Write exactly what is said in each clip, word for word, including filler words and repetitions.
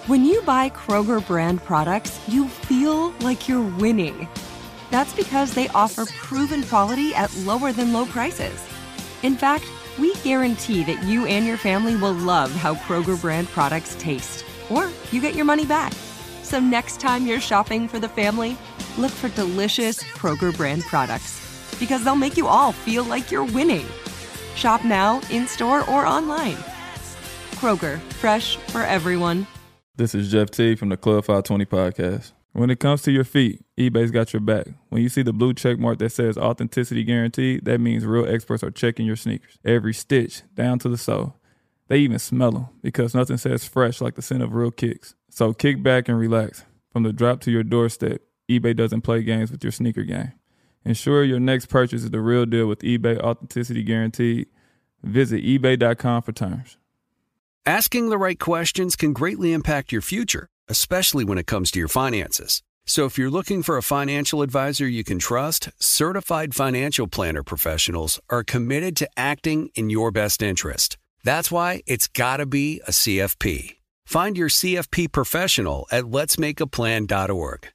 When you buy Kroger brand products, you feel like you're winning. That's because they offer proven quality at lower than low prices. In fact, we guarantee that you and your family will love how Kroger brand products taste, or you get your money back. So next time you're shopping for the family, look for delicious Kroger brand products, because they'll make you all feel like you're winning. Shop now, in-store, or online. Kroger, fresh for everyone. This is Jeff T from the Club five twenty podcast. When it comes to your feet, eBay's got your back. When you see the blue check mark that says authenticity guaranteed, that means real experts are checking your sneakers. Every stitch, down to the sole. They even smell them, because nothing says fresh like the scent of real kicks. So kick back and relax. From the drop to your doorstep, eBay doesn't play games with your sneaker game. Ensure your next purchase is the real deal with eBay Authenticity Guaranteed. Visit ebay dot com for terms. Asking the right questions can greatly impact your future, especially when it comes to your finances. So if you're looking for a financial advisor you can trust, certified financial planner professionals are committed to acting in your best interest. That's why it's got to be a C F P. Find your C F P professional at lets make a plan dot org.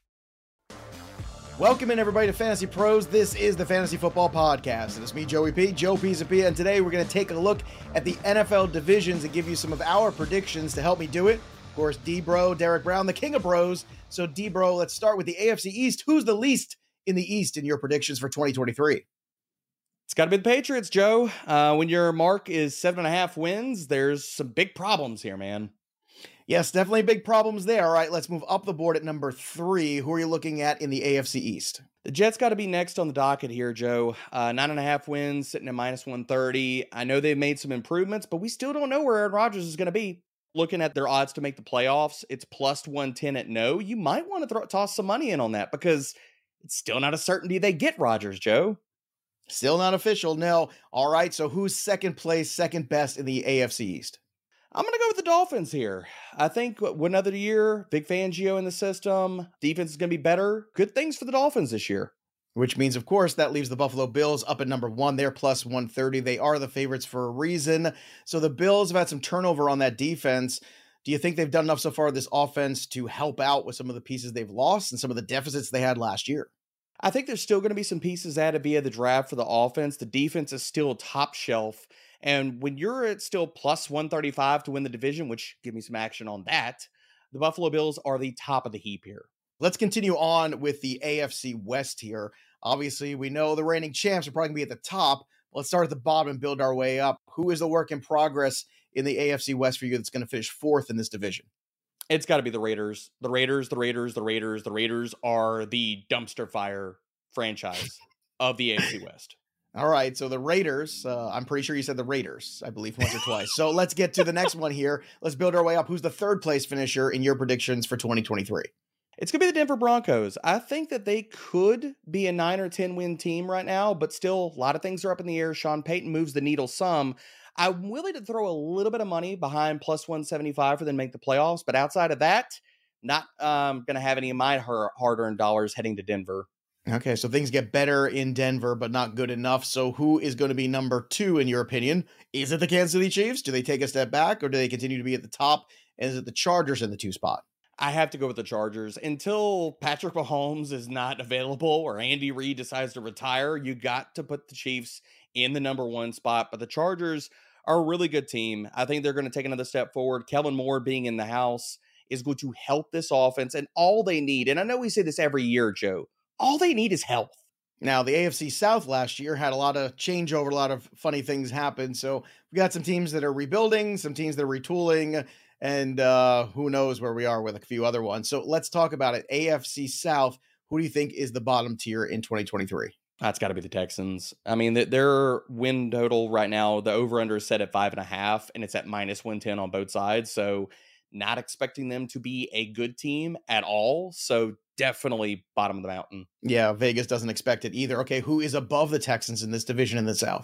Welcome in, everybody, to Fantasy Pros. This is the Fantasy Football Podcast, and it's me, Joey P, Joe Pisapia, and today we're going to take a look at the N F L divisions and give you some of our predictions. To help me do it, of course, D-Bro, Derek Brown, the king of bros. So, D-Bro, let's start with the A F C East. Who's the least in the East in your predictions for twenty twenty-three? It's got to be the Patriots, Joe. Uh, when your mark is seven and a half wins, there's some big problems here, man. Yes, definitely big problems there. All right, let's move up the board at number three. Who are you looking at in the A F C East? The Jets got to be next on the docket here, Joe. Uh, nine and a half wins, sitting at minus one thirty. I know they've made some improvements, but we still don't know where Aaron Rodgers is going to be. Looking at their odds to make the playoffs, it's plus one ten at no. You might want to throw, toss some money in on that, because it's still not a certainty they get Rodgers, Joe. Still not official, no. All right, so who's second place, second best in the A F C East? I'm going to go with the Dolphins here. I think another year, Vic Fangio in the system, defense is going to be better. Good things for the Dolphins this year. Which means, of course, that leaves the Buffalo Bills up at number one. They're plus one thirty. They are the favorites for a reason. So the Bills have had some turnover on that defense. Do you think they've done enough so far this offense to help out with some of the pieces they've lost and some of the deficits they had last year? I think there's still going to be some pieces added via the draft for the offense. The defense is still top shelf. And when you're at still plus one thirty-five to win the division, which give me some action on that, the Buffalo Bills are the top of the heap here. Let's continue on with the A F C West here. Obviously, we know the reigning champs are probably going to be at the top. Let's start at the bottom and build our way up. Who is the work in progress in the A F C West for you that's going to finish fourth in this division? It's got to be the Raiders. The Raiders, the Raiders, the Raiders. The Raiders are the dumpster fire franchise of the A F C West. All right, so the Raiders, uh, I'm pretty sure you said the Raiders, I believe, once or twice. So let's get to the next one here. Let's build our way up. Who's the third place finisher in your predictions for twenty twenty-three? It's going to be the Denver Broncos. I think that they could be a nine or ten win team right now, but still a lot of things are up in the air. Sean Payton moves the needle some. I'm willing to throw a little bit of money behind plus one seventy-five for them to make the playoffs, but outside of that, not um, going to have any of my hard-earned dollars heading to Denver. Okay, so things get better in Denver, but not good enough. So who is going to be number two, in your opinion? Is it the Kansas City Chiefs? Do they take a step back, or do they continue to be at the top? And is it the Chargers in the two spot? I have to go with the Chargers. Until Patrick Mahomes is not available or Andy Reid decides to retire, you got to put the Chiefs in the number one spot. But the Chargers are a really good team. I think they're going to take another step forward. Kellen Moore being in the house is going to help this offense, and all they need, and I know we say this every year, Joe, all they need is health. Now, the A F C South last year had a lot of changeover, a lot of funny things happen. So we got some teams that are rebuilding, some teams that are retooling, and uh, who knows where we are with a few other ones. So let's talk about it. A F C South, who do you think is the bottom tier in twenty twenty-three? That's got to be the Texans. I mean, their win total right now, the over-under is set at five and a half, and it's at minus one ten on both sides. So not expecting them to be a good team at all. So definitely bottom of the mountain. Yeah, Vegas doesn't expect it either. Okay, who is above the Texans in this division in the South?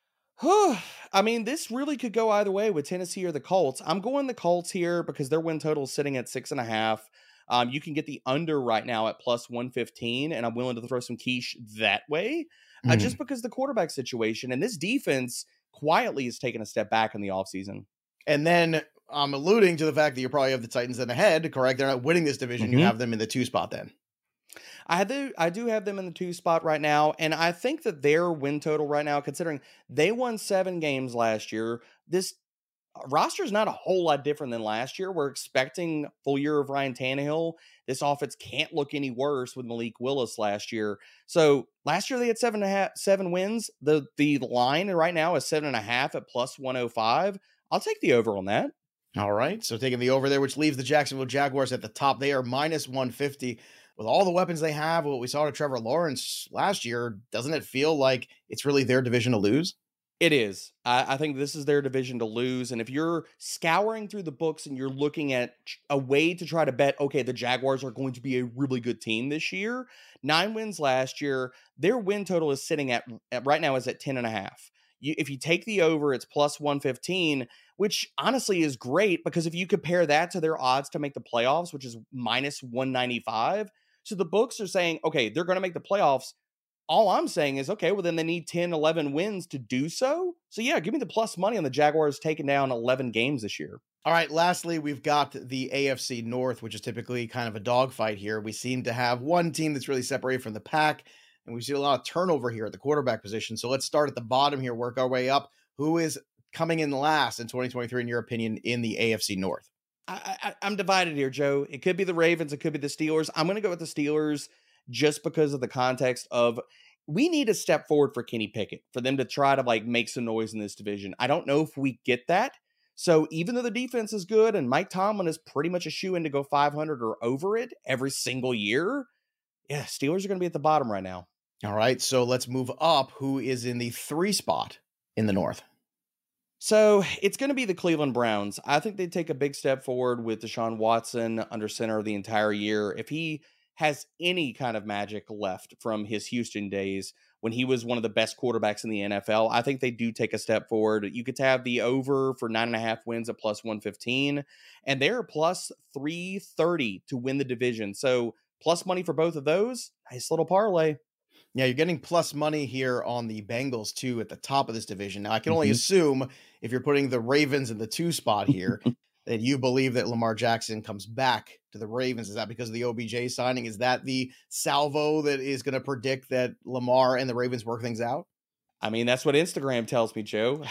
I mean, this really could go either way with Tennessee or the Colts. I'm going the Colts here because their win total is sitting at six and a half. Um, you can get the under right now at plus one fifteen, and I'm willing to throw some quiche that way, mm. uh, just because the quarterback situation and this defense quietly is taking a step back in the offseason. And then I'm alluding to the fact that you probably have the Titans in ahead, correct? They're not winning this division. Mm-hmm. You have them in the two spot then. I do, I do have them in the two spot right now, and I think that their win total right now, considering they won seven games last year, this roster is not a whole lot different than last year. We're expecting full year of Ryan Tannehill. This offense can't look any worse with Malik Willis last year. So last year they had seven and a half, seven wins. The the line right now is seven and a half at plus one oh five. I'll take the over on that. All right. So taking the over there, which leaves the Jacksonville Jaguars at the top. They are minus one fifty. With all the weapons they have, what we saw to Trevor Lawrence last year, doesn't it feel like it's really their division to lose? It is. I, I think this is their division to lose. And if you're scouring through the books and you're looking at a way to try to bet, okay, the Jaguars are going to be a really good team this year, nine wins last year, their win total is sitting at, at right now is at ten and a half. You, if you take the over, it's plus one fifteen, which honestly is great because if you compare that to their odds to make the playoffs, which is minus one ninety-five. So the books are saying, okay, they're going to make the playoffs. All I'm saying is, okay, well, then they need ten, eleven wins to do so. So, yeah, give me the plus money on the Jaguars taking down eleven games this year. All right, lastly, we've got the A F C North, which is typically kind of a dogfight here. We seem to have one team that's really separated from the pack, and we see a lot of turnover here at the quarterback position. So let's start at the bottom here, work our way up. Who is coming in last in twenty twenty-three, in your opinion, in the A F C North? I, I, I'm divided here, Joe. It could be the Ravens. It could be the Steelers. I'm going to go with the Steelers just because of the context of we need a step forward for Kenny Pickett for them to try to like make some noise in this division. I don't know if we get that. So even though the defense is good and Mike Tomlin is pretty much a shoe in to go five hundred or over it every single year, yeah, Steelers are going to be at the bottom right now. All right, so let's move up. Who is in the three spot in the North? So it's going to be the Cleveland Browns. I think they take a big step forward with Deshaun Watson under center the entire year. If he has any kind of magic left from his Houston days when he was one of the best quarterbacks in the N F L, I think they do take a step forward. You could have the over for nine and a half wins at plus one fifteen, and they're plus three thirty to win the division. So plus money for both of those. Nice little parlay. Yeah, you're getting plus money here on the Bengals, too, at the top of this division. Now, I can only mm-hmm. assume if you're putting the Ravens in the two spot here, that you believe that Lamar Jackson comes back to the Ravens. Is that because of the O B J signing? Is that the salvo that is going to predict that Lamar and the Ravens work things out? I mean, that's what Instagram tells me, Joe.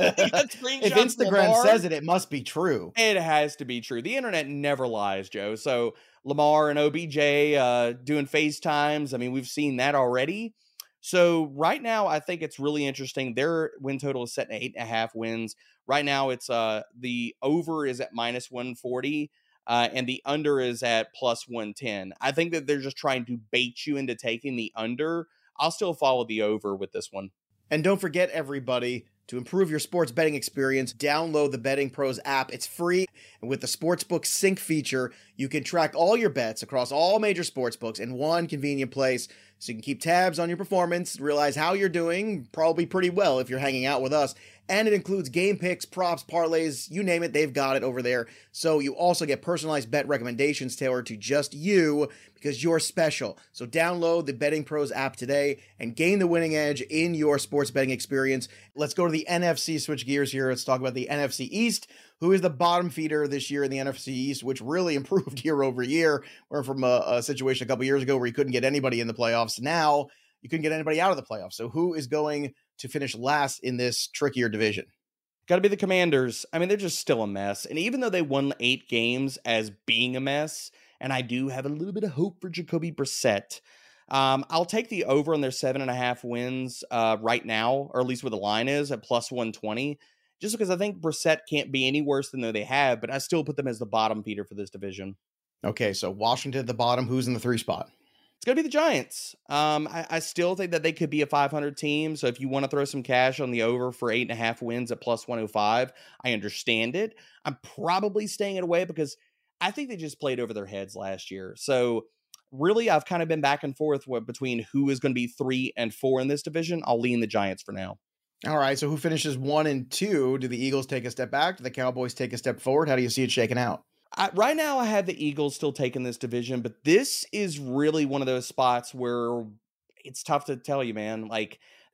If Instagram Lamar, says it, it must be true. It has to be true. The internet never lies, Joe. So Lamar and O B J uh, doing FaceTimes. I mean, we've seen that already. So right now, I think it's really interesting. Their win total is set at eight and a half wins. Right now, it's uh, the over is at minus one forty. Uh, and the under is at plus one ten. I think that they're just trying to bait you into taking the under. I'll still follow the over with this one. And don't forget, everybody, to improve your sports betting experience, download the Betting Pros app. It's free. And with the Sportsbook Sync feature, you can track all your bets across all major sportsbooks in one convenient place. So you can keep tabs on your performance, realize how you're doing, probably pretty well if you're hanging out with us. And it includes game picks, props, parlays, you name it, they've got it over there. So you also get personalized bet recommendations tailored to just you because you're special. So download the Betting Pros app today and gain the winning edge in your sports betting experience. Let's go to the N F C, switch gears here. Let's talk about the N F C East, who is the bottom feeder this year in the N F C East, which really improved year over year. We're from a, a situation a couple years ago where you couldn't get anybody in the playoffs. Now you couldn't get anybody out of the playoffs. So who is going to finish last in this trickier division? Got to be the Commanders. I mean, they're just still a mess. And even though they won eight games as being a mess, and I do have a little bit of hope for Jacoby Brissett, um, I'll take the over on their seven and a half wins uh, right now, or at least where the line is at plus one twenty, just because I think Brissett can't be any worse than though they have, but I still put them as the bottom feeder for this division. Okay, so Washington at the bottom. Who's in the three spot? It's going to be the Giants. Um, I, I still think that they could be a five hundred team. So if you want to throw some cash on the over for eight and a half wins at plus one oh five, I understand it. I'm probably staying it away because I think they just played over their heads last year. So really, I've kind of been back and forth with, between who is going to be three and four in this division. I'll lean the Giants for now. All right. So who finishes one and two? Do the Eagles take a step back? Do the Cowboys take a step forward? How do you see it shaking out? I, right now, I have the Eagles still taking this division, but this is really one of those spots where it's tough to tell you, man. Like,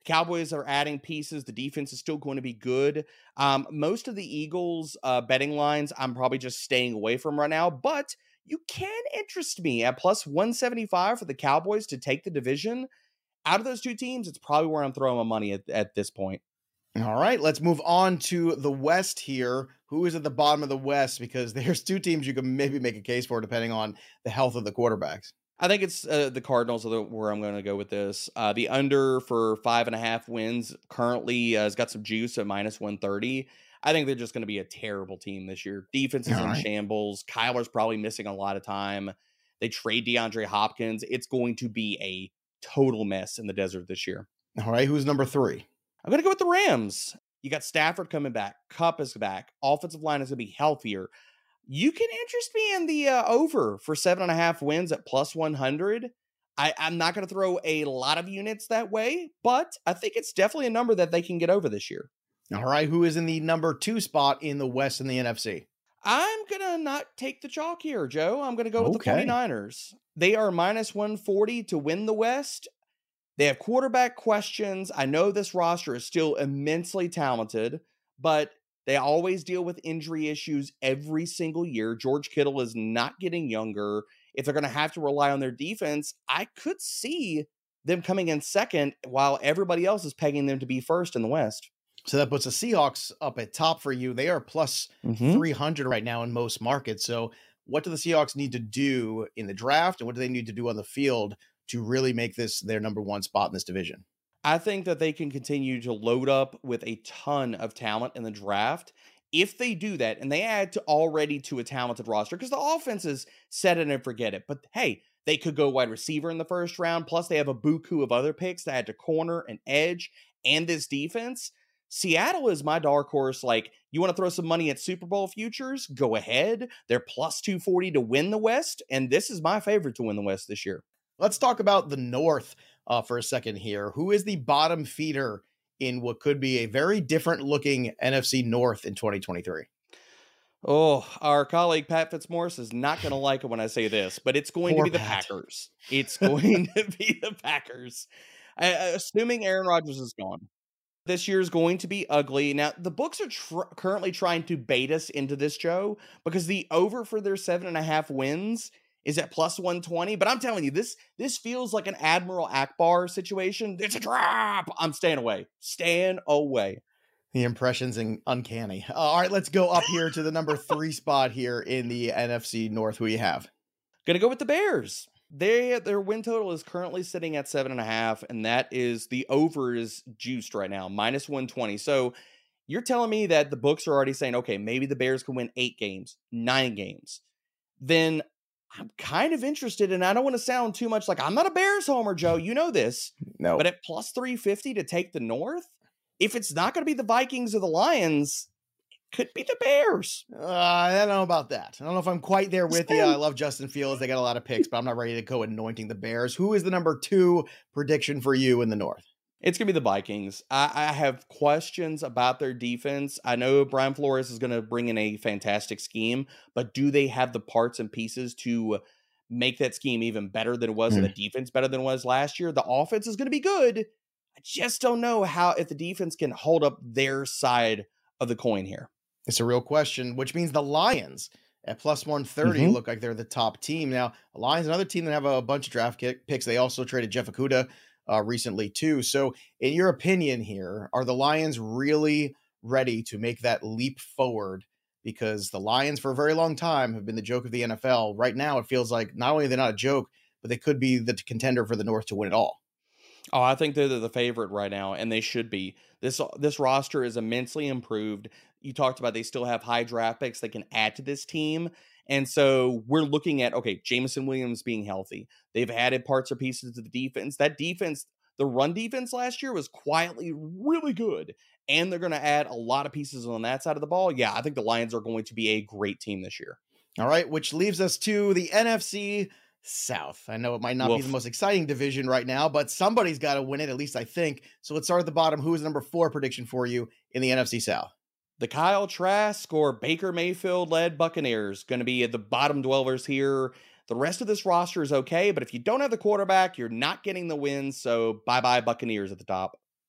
Cowboys are adding pieces. The defense is still going to be good. Um, most of the Eagles uh, betting lines, I'm probably just staying away from right now, but you can interest me at plus one seventy-five for the Cowboys to take the division. Out of those two teams, it's probably where I'm throwing my money at, at this point. All right, let's move on to the West here. Who is at the bottom of the West? Because there's two teams you can maybe make a case for depending on the health of the quarterbacks. I think it's uh, the Cardinals are the, where I'm going to go with this. Uh, the under for five and a half wins currently uh, has got some juice at minus one thirty. I think they're just going to be a terrible team this year. Defense is All in right. shambles. Kyler's probably missing a lot of time. They trade DeAndre Hopkins. It's going to be a total mess in the desert this year. All right, who's number three? I'm going to go with the Rams. You got Stafford coming back. Kupp is back. Offensive line is going to be healthier. You can interest me in the uh, over for seven and a half wins at plus one hundred. I, I'm not going to throw a lot of units that way, but I think it's definitely a number that they can get over this year. All right, who is in the number two spot in the West and the N F C? I'm going to not take the chalk here, Joe. I'm going to go with Okay. the 49ers. They are minus one forty to win the West. They have quarterback questions. I know this roster is still immensely talented, but they always deal with injury issues every single year. George Kittle is not getting younger. If they're going to have to rely on their defense, I could see them coming in second while everybody else is pegging them to be first in the West. So that puts the Seahawks up at top for you. They are plus Mhm. three hundred right now in most markets. So what do the Seahawks need to do in the draft, and what do they need to do on the field to really make this their number one spot in this division? I think that they can continue to load up with a ton of talent in the draft. If they do that and they add to already to a talented roster, because the offense is set it and forget it. But hey, they could go wide receiver in the first round. Plus, they have a buku of other picks to add to corner and edge and this defense. Seattle is my dark horse. Like, you want to throw some money at Super Bowl futures? Go ahead. They're plus two forty to win the West. And this is my favorite to win the West this year. Let's talk about the North uh, for a second here. Who is the bottom feeder in what could be a very different looking N F C North in twenty twenty-three? Oh, our colleague Pat Fitzmaurice is not going to like it when I say this, but it's going Poor to be the Pat. Packers. It's going to be the Packers. Uh, assuming Aaron Rodgers is gone. This year is going to be ugly. Now, the books are tr- currently trying to bait us into this, Joe, because the over for their seven and a half wins is at plus one twenty. But I'm telling you, this this feels like an Admiral Akbar situation. It's a trap. I'm staying away. Staying away. The impressions and uncanny. Uh, all right, let's go up here to the number three spot here in the N F C North. Who you have? Gonna go with the Bears. They their win total is currently sitting at seven and a half, and that is the over is juiced right now, minus one twenty. So you're telling me that the books are already saying, okay, maybe the Bears can win eight games, nine games. Then I'm kind of interested, and I don't want to sound too much like I'm not a Bears homer, Joe. You know this. No. But at plus three fifty to take the North, if it's not going to be the Vikings or the Lions, it could be the Bears. Uh, I don't know about that. I don't know if I'm quite there with you. I love Justin Fields. They got a lot of picks, but I'm not ready to go anointing the Bears. Who is the number two prediction for you in the North? It's going to be the Vikings. I, I have questions about their defense. I know Brian Flores is going to bring in a fantastic scheme, but do they have the parts and pieces to make that scheme even better than it was, Mm. and the defense better than it was last year? The offense is going to be good. I just don't know how, if the defense can hold up their side of the coin here. It's a real question, which means the Lions at plus one thirty Mhm. look like they're the top team. Now, the Lions, another team that have a bunch of draft kick picks. They also traded Jeff Okudah uh, recently too. So in your opinion here, are the Lions really ready to make that leap forward? Because the Lions for a very long time have been the joke of the N F L. Right now, it feels like not only are they not a joke, but they could be the contender for the North to win it all. Oh, I think they're the favorite right now, and they should be. This this roster is immensely improved. You talked about they still have high draft picks they can add to this team. And so we're looking at, okay, Jameson Williams being healthy. They've added parts or pieces to the defense. That defense, the run defense last year was quietly really good. And they're going to add a lot of pieces on that side of the ball. Yeah, I think the Lions are going to be a great team this year. All right, which leaves us to the N F C South. I know it might not Woof. be the most exciting division right now, but somebody's got to win it, at least I think. So let's start at the bottom. Who is number four prediction for you in the N F C South? The Kyle Trask or Baker Mayfield-led Buccaneers going to be at the bottom dwellers here. The rest of this roster is okay, but if you don't have the quarterback, you're not getting the win, so bye-bye Buccaneers at the top.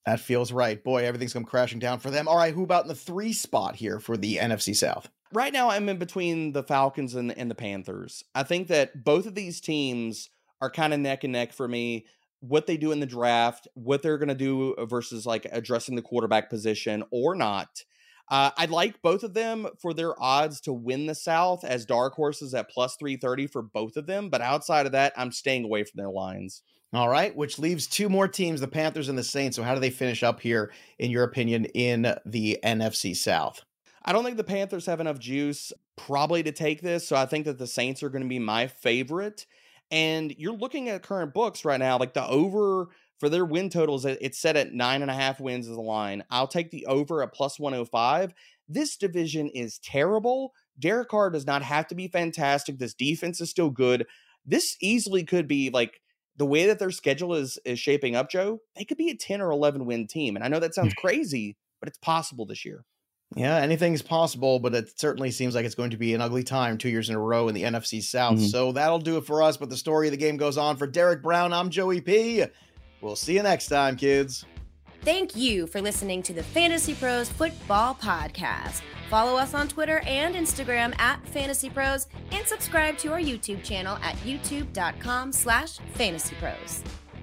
That feels right. Boy, everything's come crashing down for them. All right, who about in the three spot here for the N F C South? Right now, I'm in between the Falcons and the, and the Panthers. I think that both of these teams are kind of neck and neck for me. What they do in the draft, what they're going to do versus like addressing the quarterback position or not. Uh, I'd like both of them for their odds to win the South as dark horses at plus three thirty for both of them. But outside of that, I'm staying away from their lines. All right, which leaves two more teams, the Panthers and the Saints. So how do they finish up here, in your opinion, in the N F C South? I don't think the Panthers have enough juice probably to take this. So I think that the Saints are going to be my favorite. And you're looking at current books right now, like the over for their win totals, it's set at nine and a half wins as the line. I'll take the over at plus one oh five. This division is terrible. Derek Carr does not have to be fantastic. This defense is still good. This easily could be like the way that their schedule is, is shaping up, Joe. They could be a ten or eleven win team. And I know that sounds crazy, but it's possible this year. Yeah, anything's possible, but it certainly seems like it's going to be an ugly time two years in a row in the N F C South. Mm-hmm. So that'll do it for us. But the story of the game goes on. For Derek Brown, I'm Joey P. We'll see you next time, kids. Thank you for listening to the Fantasy Pros Football Podcast. Follow us on Twitter and Instagram at Fantasy Pros and subscribe to our YouTube channel at youtube.com slash Fantasy Pros.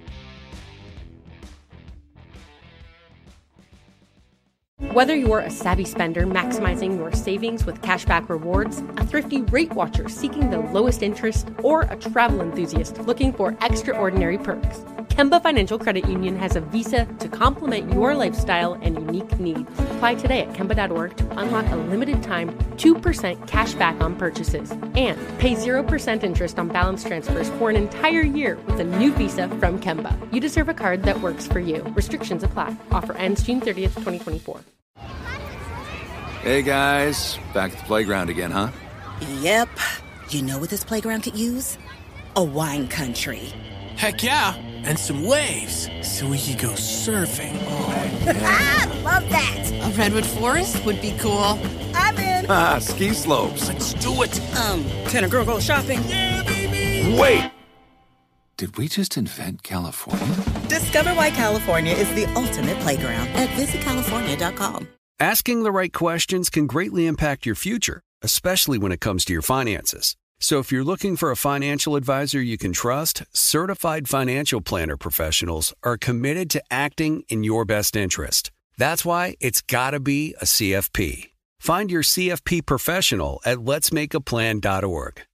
Whether you're a savvy spender maximizing your savings with cashback rewards, a thrifty rate watcher seeking the lowest interest, or a travel enthusiast looking for extraordinary perks, Kemba Financial Credit Union has a visa to complement your lifestyle and unique needs. Apply today at Kemba dot org to unlock a limited time two percent cash back on purchases and pay zero percent interest on balance transfers for an entire year with a new visa from Kemba. You deserve a card that works for you. Restrictions apply. Offer ends June thirtieth, twenty twenty-four. Hey guys, back at the playground again, huh? Yep. You know what this playground could use? A wine country. Heck yeah, and some waves so we could go surfing. Oh, yeah. Love that. A redwood forest would be cool. I'm in. Ah, ski slopes. Let's do it. Um, can a girl go shopping? Yeah, baby. Wait. Did we just invent California? Discover why California is the ultimate playground at visit california dot com. Asking the right questions can greatly impact your future, especially when it comes to your finances. So if you're looking for a financial advisor you can trust, certified financial planner professionals are committed to acting in your best interest. That's why it's got to be a C F P. Find your C F P professional at lets make a plan dot org.